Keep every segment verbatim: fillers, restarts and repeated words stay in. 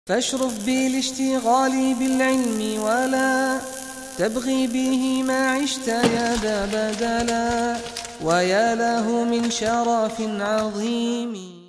فاشرف بالاشتغال بالعلم ولا تبغي به ما عشت يا ذا بدلا ويا له من شرف عظيم.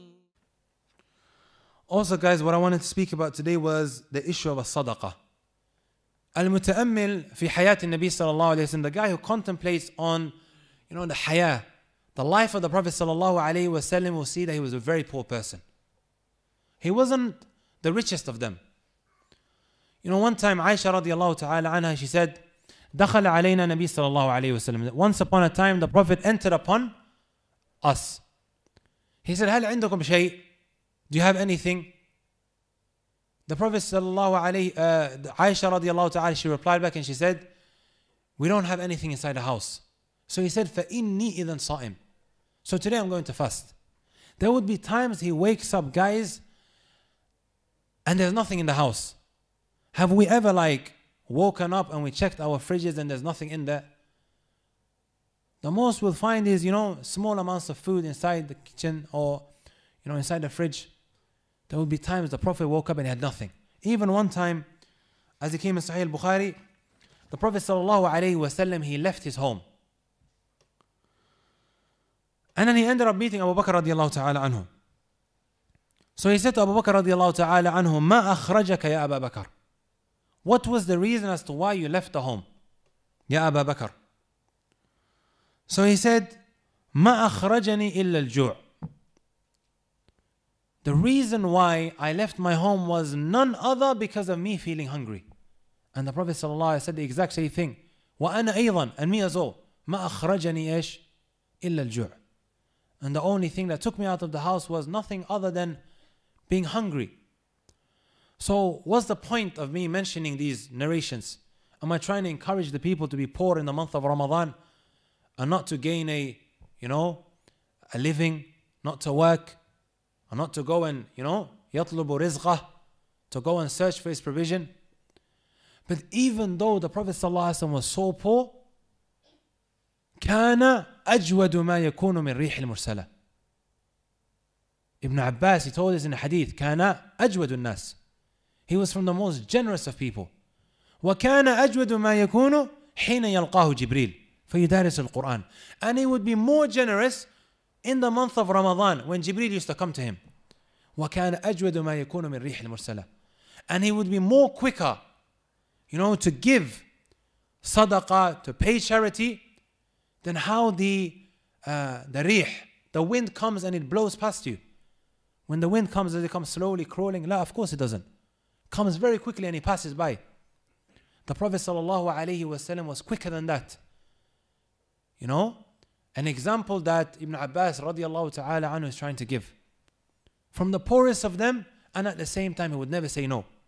Also guys, what I wanted to speak about today was the issue of a sadaqah. Al-Muta'ammil fi hayat al-Nabi sallallahu alayhi wa sallam, the guy who contemplates on, you know, the hayah, the life of the Prophet sallallahu alayhi wa sallam, will see that he was a very poor person. He wasn't the richest of them. You know, one time Aisha radiallahu ta'ala anha, she said, دخل علينا النبي صلى الله عليه وسلم. Once upon a time, the Prophet entered upon us. He said, هل عندكم شيء? Do you have anything? The Prophet sallallahu alayhi, uh, Aisha radiallahu ta'ala, she replied back and she said, we don't have anything inside the house. So he said, فَإِنِّي إِذًا صَائِمٌ. So today I'm going to fast. There would be times he wakes up, guys, and there's nothing in the house. Have we ever like woken up and we checked our fridges and there's nothing in there? The most we'll find is, you know, small amounts of food inside the kitchen or, you know, inside the fridge. There would be times the Prophet woke up and he had nothing. Even one time, as it came in Sahih al-Bukhari, the Prophet sallallahu alayhi wa sallam, he left his home. And then he ended up meeting Abu Bakr radiallahu ta'ala anhu. So he said to Abu Bakr radiallahu ta'ala anhu, ما أخرجك يا أبا بكر? What was the reason as to why you left the home? يا أبا بكر. So he said, ما أخرجني إلا الجوع. The reason why I left my home was none other because of me feeling hungry. And the Prophet sallallahu alaihi wasallam said the exact same thing. وأنا أيضا, and me as well. ما أخرجني إيش إلا الجوع. And the only thing that took me out of the house was nothing other than being hungry. So what's the point of me mentioning these narrations? Am I trying to encourage the people to be poor in the month of Ramadan and not to gain a, you know, a living, not to work, and not to go and, you know, يَطْلُبُ رِزْقَهُ, to go and search for his provision? But even though the Prophet ﷺ was so poor, كَانَ أَجْوَدُ مَا يَكُونُ مِنْ رِيحِ الْمُرْسَلَةِ. Ibn Abbas, he told us in a hadith, كَانَ أَجْوَدُ النَّاسِ. He was from the most generous of people. وَكَانَ أَجْوَدُ مَا يَكُونُ حِينَ يَلْقَاهُ جِبْرِيلٌ فَيُدَارِسُ الْقُرْآنِ. And he would be more generous in the month of Ramadan when Jibreel used to come to him. وَكَانَ أَجْوَدُ مَا يَكُونُ مِنْ رِيحِ الْمُرْسَلَةِ. And he would be more quicker, you know, to give sadaqah, to pay charity, than how the uh, the rih, the wind comes and it blows past you. When the wind comes, does it come slowly crawling? La, of course it doesn't. Comes very quickly and he passes by. The Prophet sallallahu alaihi wasallam was quicker than that. You know, an example that Ibn Abbas radiallahu ta'ala anhu is trying to give. From the poorest of them, and at the same time he would never say no.